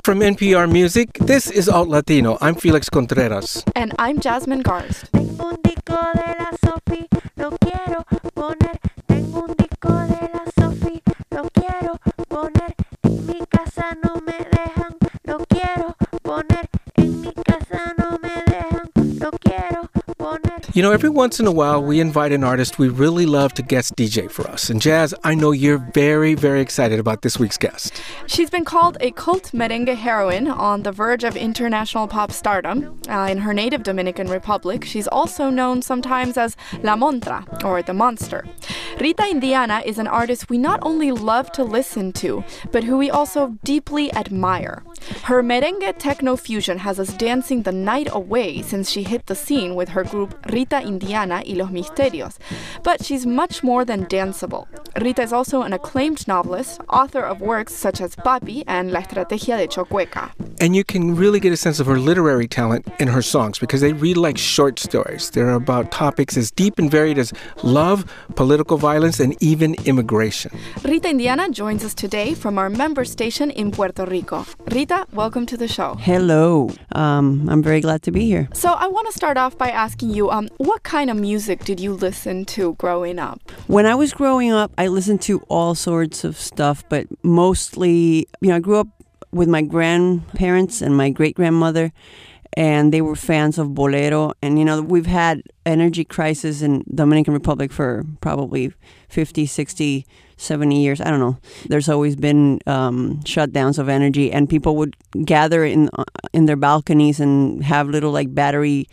From NPR Music, this is Alt Latino. I'm Felix Contreras. And I'm Jasmine Garst. Tengo un disco de la Sophie, lo quiero poner. Tengo un disco de la Sophie, lo quiero poner. En mi casa no me dejan, lo quiero poner. En mi casa no me dejan, lo quiero poner. You know, every once in a while, we invite an artist we really love to guest DJ for us. And Jazz, I know you're very, very excited about this week's guest. She's been called a cult merengue heroine on the verge of international pop stardom. In her native Dominican Republic, she's also known sometimes as La Montra, or the Monster. Rita Indiana is an artist we not only love to listen to, but who we also deeply admire. Her merengue techno fusion has us dancing the night away since she hit the scene with her group Rita Indiana y los Misterios. But she's much more than danceable. Rita is also an acclaimed novelist, author of works such as Papi and La Estrategia de Chocueca. And you can really get a sense of her literary talent in her songs because they read like short stories. They're about topics as deep and varied as love, political violence, and even immigration. Rita Indiana joins us today from our member station in Puerto Rico. Rita, welcome to the show. Hello. I'm very glad to be here. So I want to start off by asking you, what kind of music did you listen to growing up? When I was growing up, I listened to all sorts of stuff, but mostly, I grew up with my grandparents and my great-grandmother, and they were fans of bolero. And, we've had energy crisis in Dominican Republic for probably 50, 60, 70 years. I don't know. There's always been shutdowns of energy, and people would gather in their balconies and have little like battery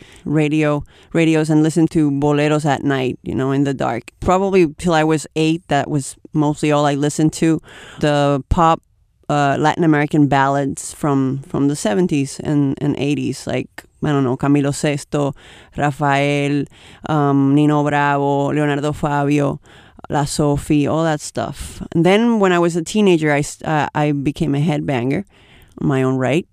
radios and listen to boleros at night, in the dark. Probably till I was 8, that was mostly all I listened to. The pop Latin American ballads from the 70s and 80s, like, I don't know, Camilo Sesto, Rafael, Nino Bravo, Leonardo Fabio, La Sophie, all that stuff. And then when I was a teenager, I became a headbanger on my own right.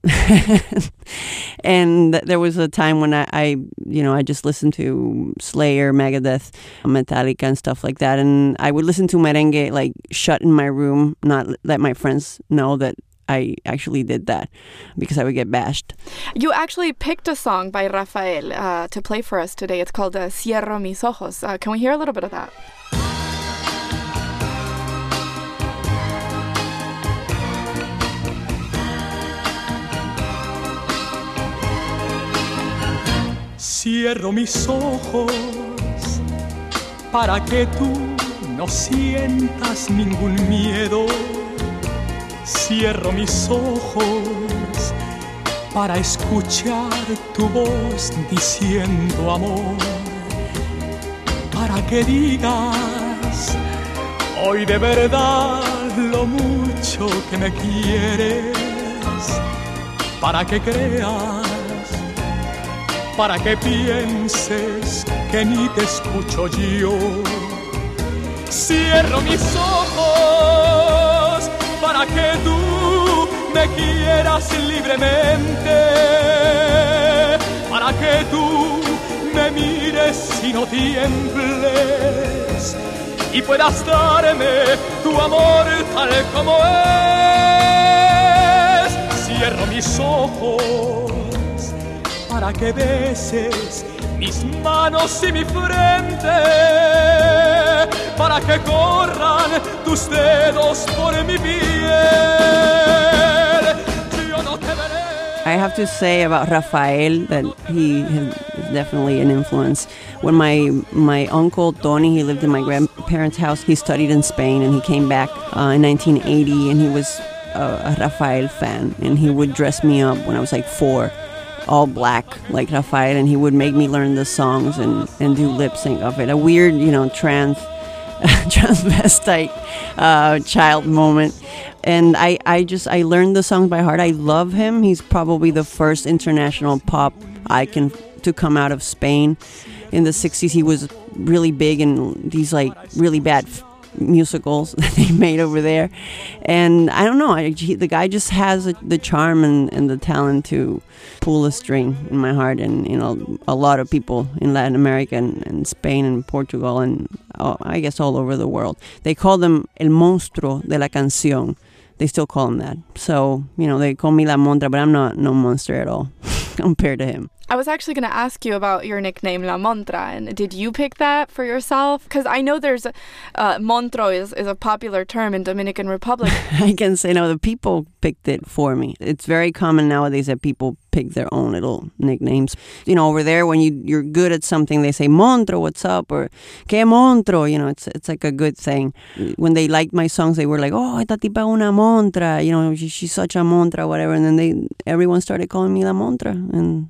And there was a time when I just listened to Slayer, Megadeth, Metallica, and stuff like that. And I would listen to merengue, like, shut in my room, not let my friends know that I actually did that because I would get bashed. You actually picked a song by Rafael to play for us today. It's called Cierro Mis Ojos. Can we hear a little bit of that? Cierro mis ojos para que tú no sientas ningún miedo. Cierro mis ojos para escuchar tu voz diciendo amor. Para que digas hoy de verdad lo mucho que me quieres. Para que creas, para que pienses que ni te escucho yo. Cierro mis ojos para que tú me quieras libremente, para que tú me mires y no tiembles y puedas darme tu amor tal como es. Cierro mis ojos para que beses mis manos y mi frente, para que corran tus dedos por mi piel. Yo no te veré. I have to say about Rafael that he is definitely an influence. When my uncle Tony, he lived in my grandparents' house, he studied in Spain and he came back in 1980 and he was a Rafael fan, and he would dress me up when I was like 4. All black like Rafael, and he would make me learn the songs and do lip sync of it. A weird, transvestite child moment. And I learned the songs by heart. I love him. He's probably the first international pop icon to come out of Spain. In the 60s, he was really big in these like really bad musicals that they made over there. And I don't know, the guy just has the charm and the talent to pull a string in my heart. And, a lot of people in Latin America and Spain and Portugal and I guess all over the world, they call them El Monstruo de la Canción, they still call him that. So, they call me La Montra, but I'm not no monster at all compared to him. I was actually going to ask you about your nickname, La Montra, and did you pick that for yourself? Because I know there's Montro is a popular term in Dominican Republic. I can say no, the people picked it for me. It's very common nowadays that people pick their own little nicknames. Over there, when you're good at something, they say, Montro, what's up? Or, Que Montro? It's like a good thing. When they liked my songs, they were like, oh, esta tipa una montra. She's such a montra, whatever. And then everyone started calling me La Montra. And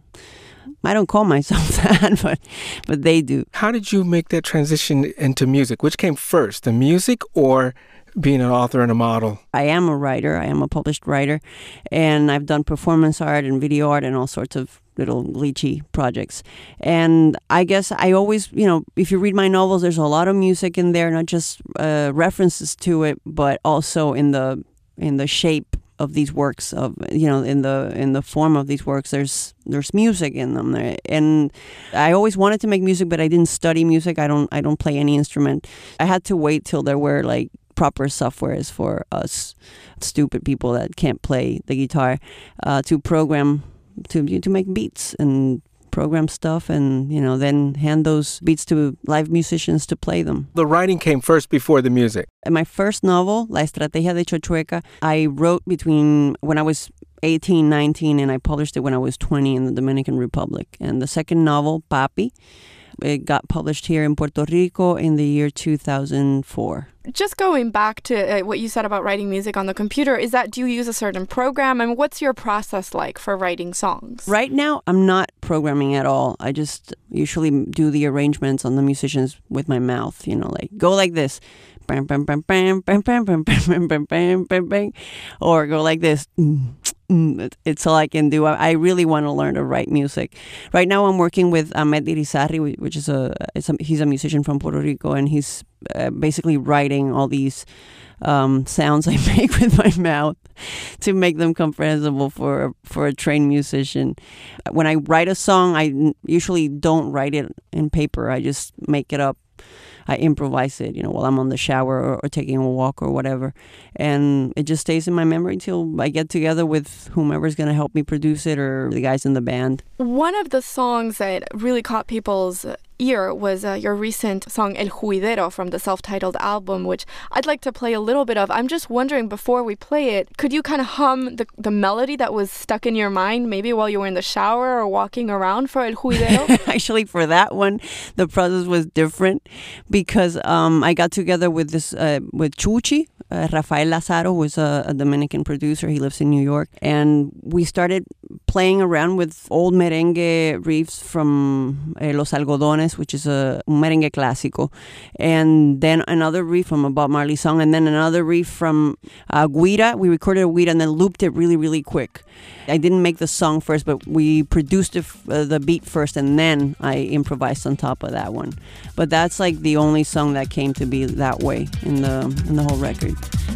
I don't call myself that, but they do. How did you make that transition into music? Which came first, the music or being an author and a model? I am a writer. I am a published writer. And I've done performance art and video art and all sorts of little glitchy projects. And I guess I always, if you read my novels, there's a lot of music in there, not just references to it, but also in the shape of these works, of in the form of these works, there's music in them. And I always wanted to make music, but I didn't study music. I don't play any instrument. I had to wait till there were like proper softwares for us stupid people that can't play the guitar to program to make beats and program stuff, and then hand those beats to live musicians to play them. The writing came first before the music. In my first novel, La Estrategia de Chochueca, I wrote between when I was 18, 19, and I published it when I was 20 in the Dominican Republic. And the second novel, Papi, it got published here in Puerto Rico in the year 2004. Just going back to what you said about writing music on the computer, do you use a certain program? And what's your process like for writing songs? Right now, I'm not programming at all. I just usually do the arrangements on the musicians with my mouth, like go like this. Bam, bam, bam, bam, bam, bam, bam, bam, bam, bam, bam, bam, or go like this. It's all I can do. I really want to learn to write music. Right now, I'm working with Ahmed Irizarry, which is he's a musician from Puerto Rico, and he's basically writing all these sounds I make with my mouth to make them comprehensible for a trained musician. When I write a song, I usually don't write it in paper. I just make it up. I improvise it, while I'm on the shower or taking a walk or whatever. And it just stays in my memory till I get together with whomever's going to help me produce it or the guys in the band. One of the songs that really caught people's ear was your recent song El Juidero from the self-titled album, which I'd like to play a little bit of. I'm just wondering, before we play it, could you kind of hum the melody that was stuck in your mind, maybe while you were in the shower or walking around for El Juidero? Actually, for that one, the process was different because I got together with Chuchi, Rafael Lazaro, who is a Dominican producer. He lives in New York. And we started playing around with old merengue riffs from Los Algodones, which is a merengue clásico. And then another riff from a Bob Marley song. And then another riff from Guira. We recorded a Guira and then looped it really, really quick. I didn't make the song first, but we produced the beat first, and then I improvised on top of that one. But that's like the only song that came to be that way in the whole record.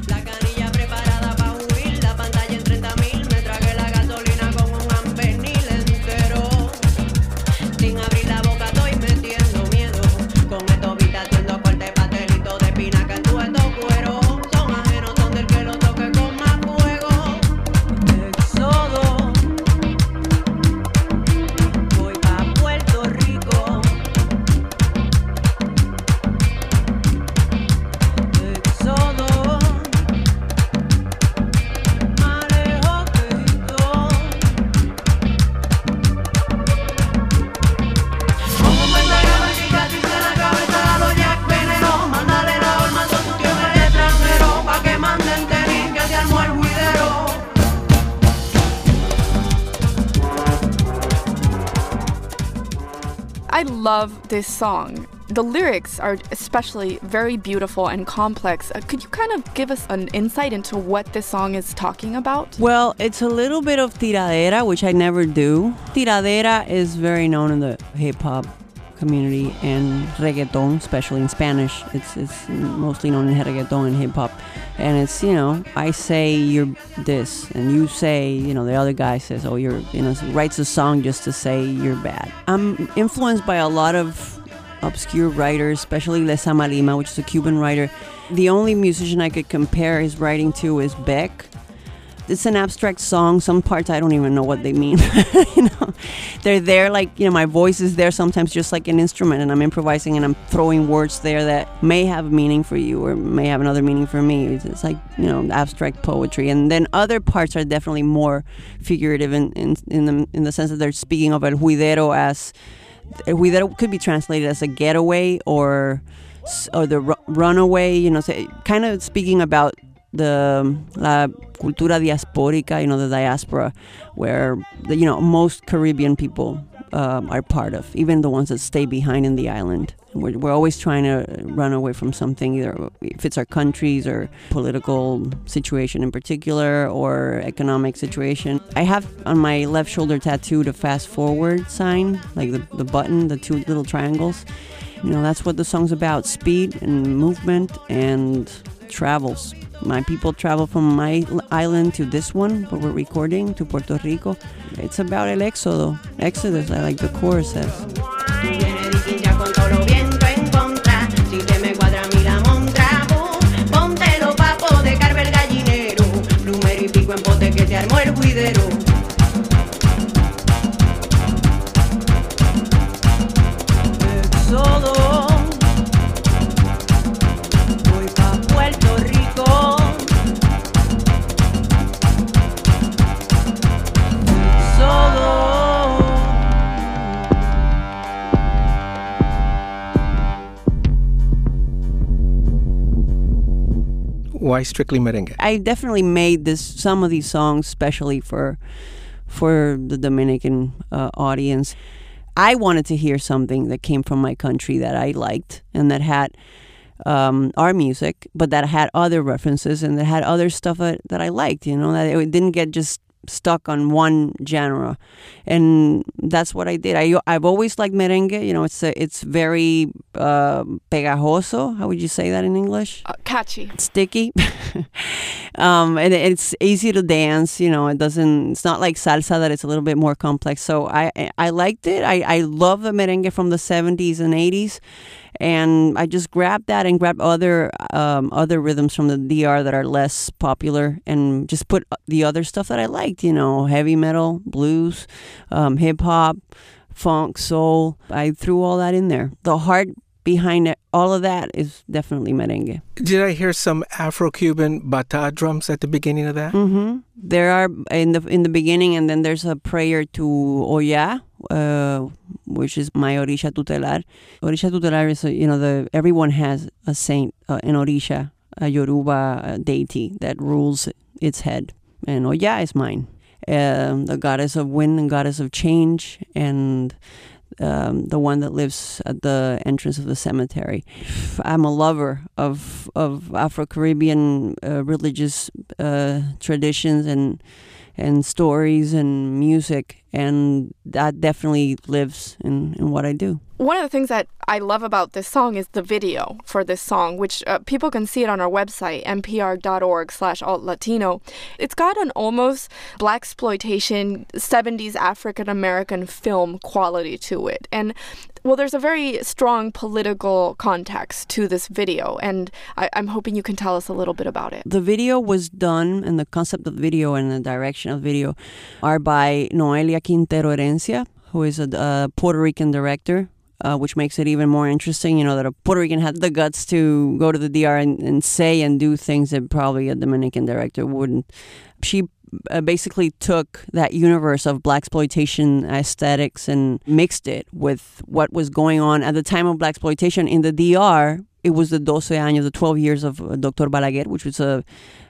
I love this song. The lyrics are especially very beautiful and complex. Could you kind of give us an insight into what this song is talking about? Well, it's a little bit of tiradera, which I never do. Tiradera is very known in the hip-hop community and reggaeton, especially in Spanish. It's mostly known in reggaeton and hip-hop. And it's, I say you're this, and you say, the other guy says, oh, you're, writes a song just to say you're bad. I'm influenced by a lot of obscure writers, especially Lezama Lima, which is a Cuban writer. The only musician I could compare his writing to is Beck. It's an abstract song. Some parts I don't even know what they mean. They're there like, my voice is there sometimes just like an instrument, and I'm improvising and I'm throwing words there that may have meaning for you or may have another meaning for me. It's like, abstract poetry. And then other parts are definitely more figurative in the sense that they're speaking of El Juidero as... El Juidero could be translated as a getaway or the runaway, kind of speaking about the la cultura diaspórica, the diaspora, where most Caribbean people are part of, even the ones that stay behind in the island. We're always trying to run away from something, either if it's our countries or political situation in particular or economic situation. I have on my left shoulder tattooed a fast forward sign, like the button, the two little triangles. That's what the song's about, speed and movement and travels. My people travel from my island to this one where we're recording, to Puerto Rico. It's about el éxodo. Exodus, I like the chorus says. Why strictly merengue? I definitely made some of these songs especially for the Dominican audience. I wanted to hear something that came from my country that I liked and that had our music, but that had other references and that had other stuff that I liked, that it didn't get just stuck on one genre. And that's what I did. I've always liked merengue. It's very pegajoso. How would you say that in English? Catchy. Sticky. And it's easy to dance. It's not like salsa that it's a little bit more complex. So I liked it. I love the merengue from the 70s and 80s. And I just grabbed that and grabbed other rhythms from the DR that are less popular and just put the other stuff that I liked, heavy metal, blues, hip hop, funk, soul. I threw all that in there. The heart behind all of that is definitely merengue. Did I hear some Afro-Cuban bata drums at the beginning of that? Mm-hmm. There are in the beginning, and then there's a prayer to Oya, which is my Orisha Tutelar. Orisha Tutelar is, everyone has a saint, an Orisha, a Yoruba deity that rules its head. And Oya is mine, the goddess of wind and goddess of change, and the one that lives at the entrance of the cemetery. I'm a lover of Afro-Caribbean religious traditions and stories and music, and that definitely lives in what I do. One of the things that I love about this song is the video for this song, which people can see it on our website, npr.org/altlatino. It's got an almost blaxploitation 70s African-American film quality to it. And there's a very strong political context to this video, and I'm hoping you can tell us a little bit about it. The video was done, and the concept of the video and the direction of the video are by Noelia Quintero Herencia, who is a Puerto Rican director, which makes it even more interesting, that a Puerto Rican had the guts to go to the DR and say and do things that probably a Dominican director wouldn't. She basically took that universe of blaxploitation aesthetics and mixed it with what was going on at the time of blaxploitation in the DR. It was the 12 years of Dr. Balaguer, which was a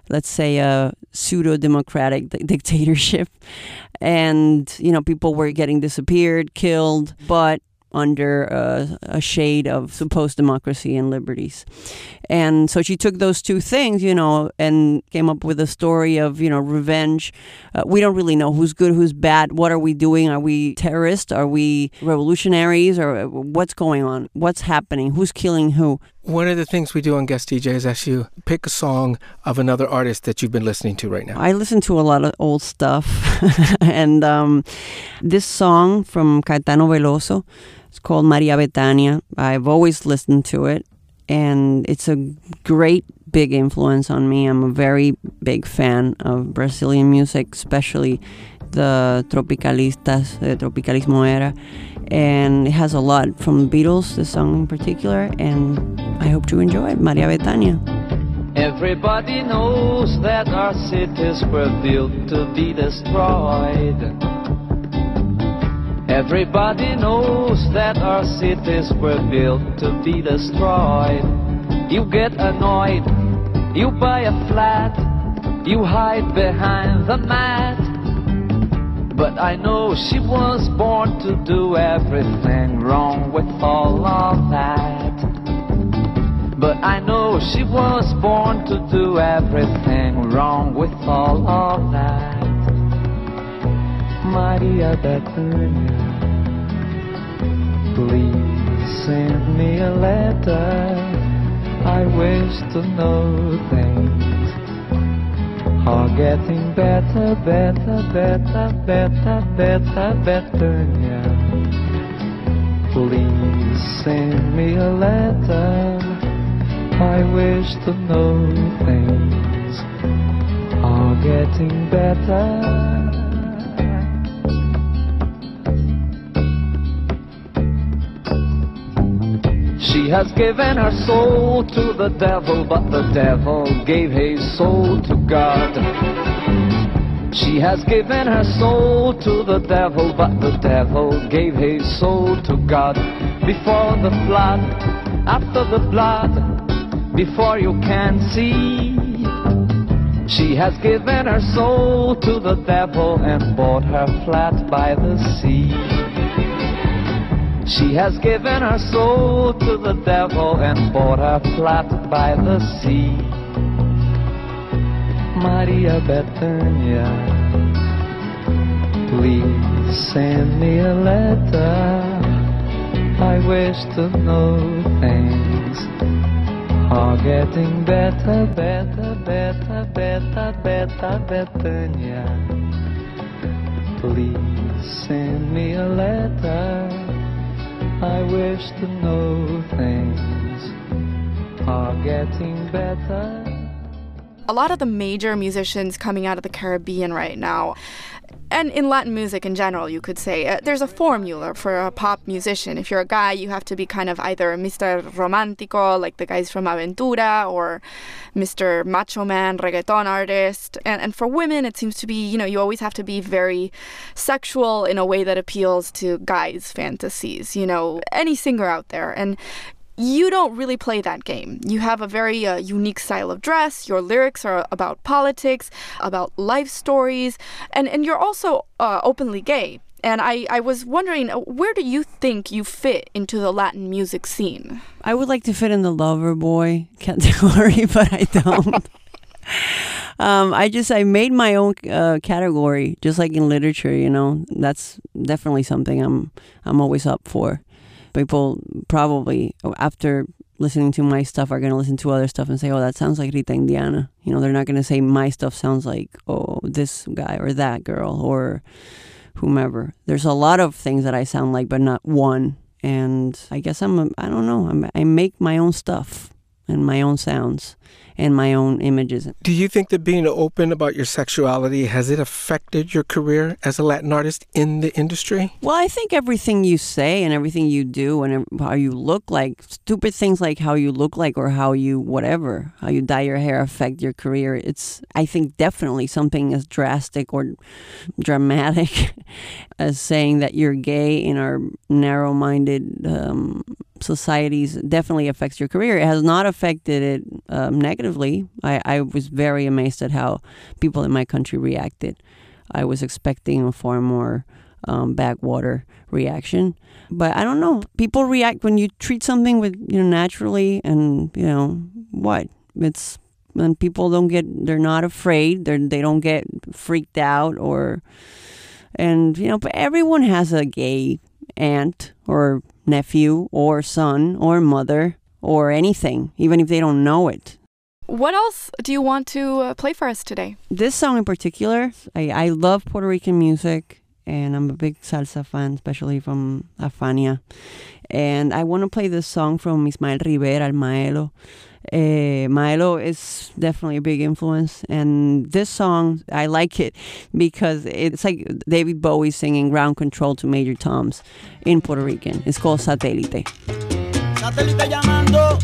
pseudo-democratic dictatorship. And, people were getting disappeared, killed, but under a shade of supposed democracy and liberties. And so she took those two things, and came up with a story of, revenge. We don't really know who's good, who's bad. What are we doing? Are we terrorists? Are we revolutionaries? Or what's going on? What's happening? Who's killing who? One of the things we do on Guest DJ is ask you pick a song of another artist that you've been listening to right now. I listen to a lot of old stuff. And this song from Caetano Veloso, it's called Maria Bethania. I've always listened to it, and it's a great big influence on me. I'm a very big fan of Brazilian music, especially the tropicalistas, the tropicalismo era, and it has a lot from the Beatles, this song in particular, and I hope you enjoy it. Maria Bethania. Everybody knows that our cities were built to be destroyed. Everybody knows that our cities were built to be destroyed. You get annoyed, you buy a flat, you hide behind the mat. But I know she was born to do everything wrong with all of that. But I know she was born to do everything wrong with all of that. Maria Bethania, please send me a letter. I wish to know things are getting better, better, better, better, better, Bethania. Please send me a letter. I wish to know things are getting better. She has given her soul to the devil, but the devil gave his soul to God. She has given her soul to the devil, but the devil gave his soul to God. Before the flood, after the blood, before you can see, she has given her soul to the devil and bought her flat by the sea. She has given her soul to the devil and bought her flat by the sea. Maria Bethania, please send me a letter. I wish to know things are getting better, better, better, better, better, Bethania. Please send me a letter. I wish to know things are getting better. A lot of the major musicians coming out of the Caribbean right now, and in Latin music in general, you could say, there's a formula for a pop musician. If you're a guy, you have to be kind of either Mr. Romántico, like the guys from Aventura, or Mr. Macho Man, reggaeton artist. And for women, it seems to be, you always have to be very sexual in a way that appeals to guys' fantasies, any singer out there. And you don't really play that game. You have a very unique style of dress. Your lyrics are about politics, about life stories, and you're also openly gay. And I was wondering, where do you think you fit into the Latin music scene? I would like to fit in the lover boy category, but I don't. I made my own category, just like in literature. That's definitely something I'm always up for. People probably, after listening to my stuff, are going to listen to other stuff and say, oh, that sounds like Rita Indiana. They're not going to say my stuff sounds like, oh, this guy or that girl or whomever. There's a lot of things that I sound like, but not one. And I guess I don't know. I make my own stuff and my own sounds and my own images. Do you think that being open about your sexuality, has it affected your career as a Latin artist in the industry? Well, I think everything you say and everything you do and how you look like, stupid things like how you look like or how you dye your hair affect your career. It's, I think, definitely something as drastic or dramatic as saying that you're gay in our narrow-minded societies definitely affects your career. It has not affected it negatively. I was very amazed at how people in my country reacted. I was expecting a far more backwater reaction. But I don't know. People react when you treat something with naturally, and what? It's when people they're not afraid, they don't get freaked out but everyone has a gay aunt or nephew or son or mother or anything, even if they don't know it. What else do you want to play for us today? This song in particular, I love Puerto Rican music, and I'm a big salsa fan, especially from Afania. And I want to play this song from Ismael Rivera, El Maelo. Maelo is definitely a big influence, and this song, I like it because it's like David Bowie singing Ground Control to Major Toms in Puerto Rican. It's called Satélite. Satélite llamando.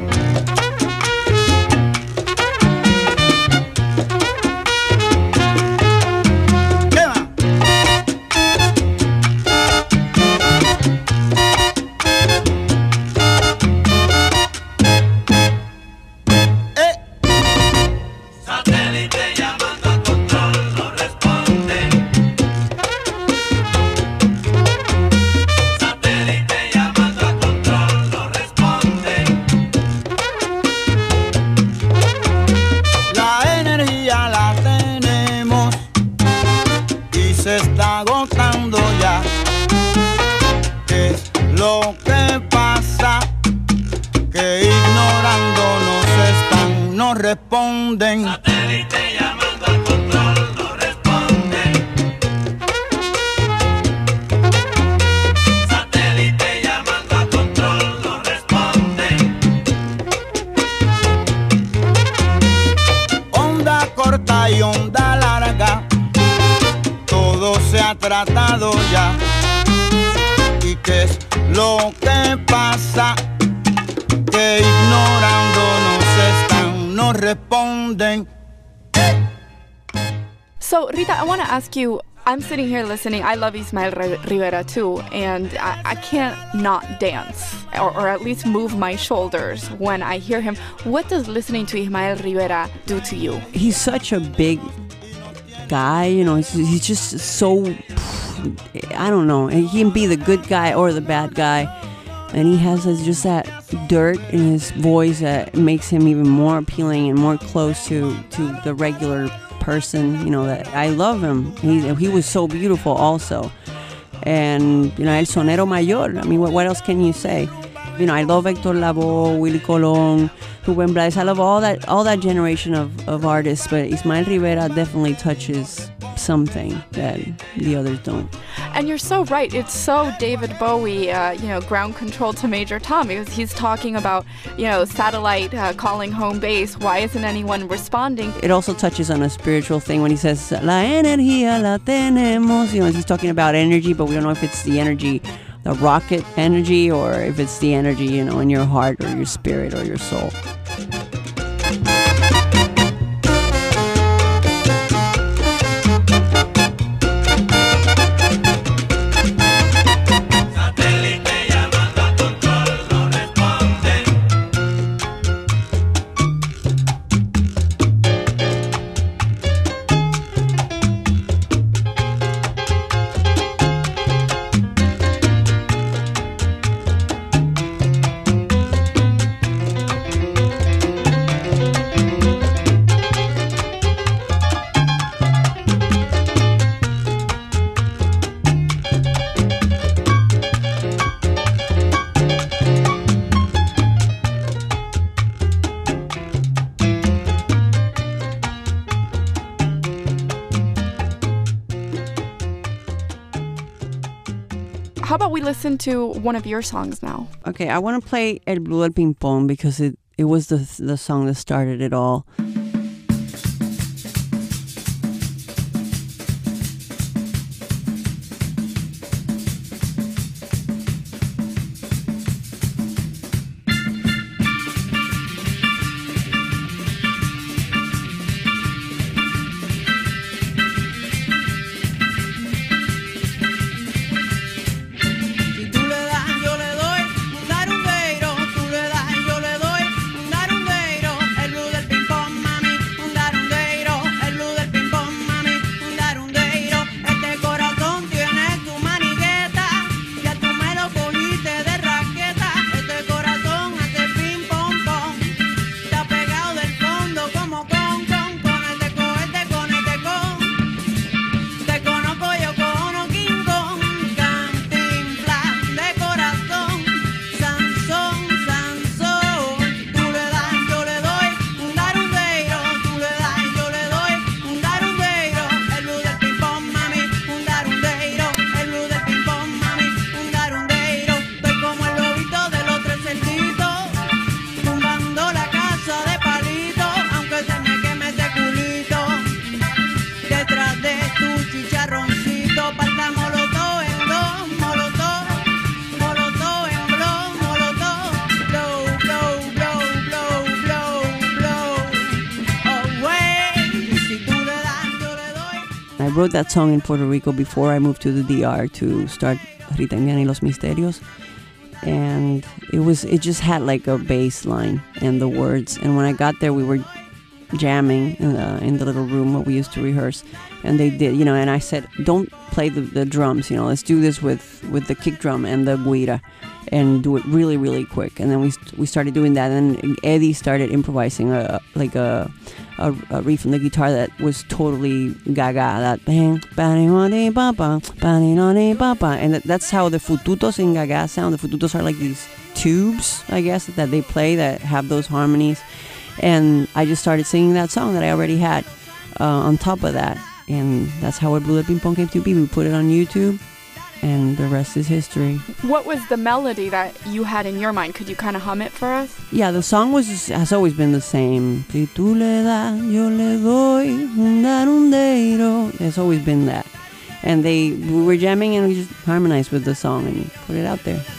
Responden. Satélite llamando al control, no responden. Satélite llamando al control, no responden. Onda corta y onda larga, todo se ha tratado ya. ¿Y qué es lo que pasa? Que ignorándonos están, no responden. So, Rita, I want to ask you, I'm sitting here listening. I love Ismael Rivera too, and I can't not dance or at least move my shoulders when I hear him. What does listening to Ismael Rivera do to you? He's such a big guy, you know, he's just so, I don't know, he can be the good guy or the bad guy. And he has just that dirt in his voice that makes him even more appealing and more close to the regular person. You know, that I love him. He was so beautiful also. And, you know, El Sonero Mayor. I mean, what else can you say? You know, I love Héctor Lavoe, Willie Colón, Rubén Blades. I love all that generation of artists. But Ismael Rivera definitely touches something that the others don't. And you're so right. It's so David Bowie, Ground Control to Major Tom, because he's talking about, satellite calling home base. Why isn't anyone responding? It also touches on a spiritual thing when he says, La energía la tenemos. You know, he's talking about energy, but we don't know if it's the energy, the rocket energy, or if it's the energy, in your heart or your spirit or your soul. How about we listen to one of your songs now? Okay, I want to play El Blue del Ping Pong because it was the song that started it all. El blue del ping pong wrote that song in Puerto Rico before I moved to the DR to start Rita Indiana y los Misterios. And it just had like a bass line and the words. And when I got there, we were jamming in the little room where we used to rehearse. And they did, and I said, don't play the drums, let's do this with the kick drum and the guira and do it really, really quick. And then we started doing that. And Eddie started improvising a riff on the guitar that was totally gaga, that bang, bang, papa, bang, papa. And that's how the fututos in gaga sound. The fututos are like these tubes, I guess, that they play that have those harmonies. And I just started singing that song that I already had on top of that. And that's how Blue Del Ping Pong came to be. We put it on YouTube, and the rest is history. What was the melody that you had in your mind? Could you kind of hum it for us? Yeah, the song has always been the same. Si tú le das, yo le doy un darundero. It's always been that. And we were jamming and we just harmonized with the song and put it out there.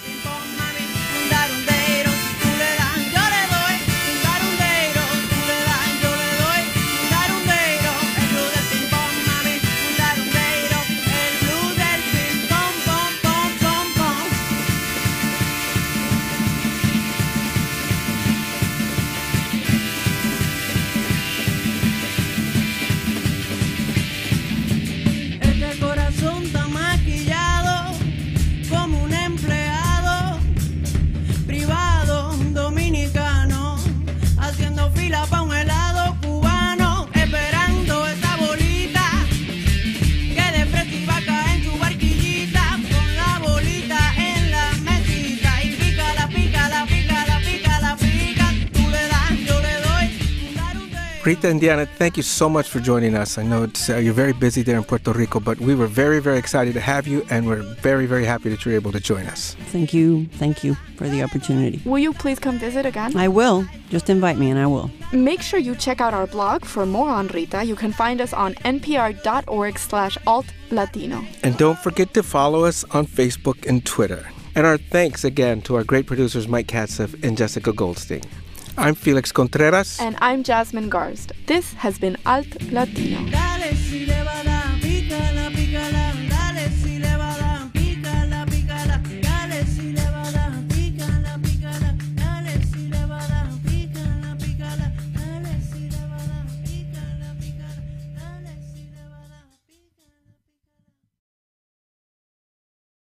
Rita Indiana, thank you so much for joining us. I know you're very busy there in Puerto Rico, but we were very, very excited to have you, and we're very, very happy that you're able to join us. Thank you. Thank you for the opportunity. Will you please come visit again? I will. Just invite me and I will. Make sure you check out our blog for more on Rita. You can find us on npr.org/altlatino. And don't forget to follow us on Facebook and Twitter. And our thanks again to our great producers Mike Katzeff and Jessica Goldstein. I'm Felix Contreras. And I'm Jasmine Garst. This has been Alt Latino.